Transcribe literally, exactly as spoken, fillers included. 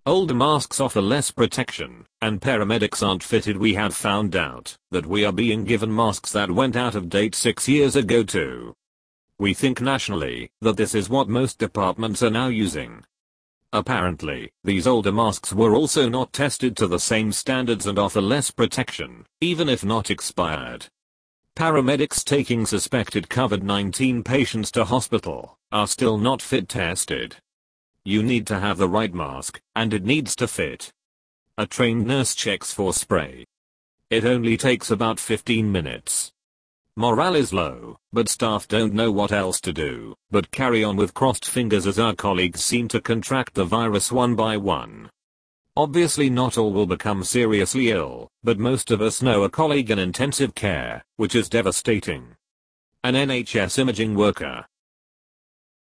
Older masks offer less protection, and paramedics aren't fitted. We have found out that we are being given masks that went out of date six years ago too. We think nationally that this is what most departments are now using. Apparently, these older masks were also not tested to the same standards and offer less protection, even if not expired. Paramedics taking suspected COVID nineteen patients to hospital are still not fit tested. You need to have the right mask, and it needs to fit. A trained nurse checks for spray. It only takes about fifteen minutes. Morale is low, but staff don't know what else to do, but carry on with crossed fingers as our colleagues seem to contract the virus one by one. Obviously not all will become seriously ill, but most of us know a colleague in intensive care, which is devastating. An N H S imaging worker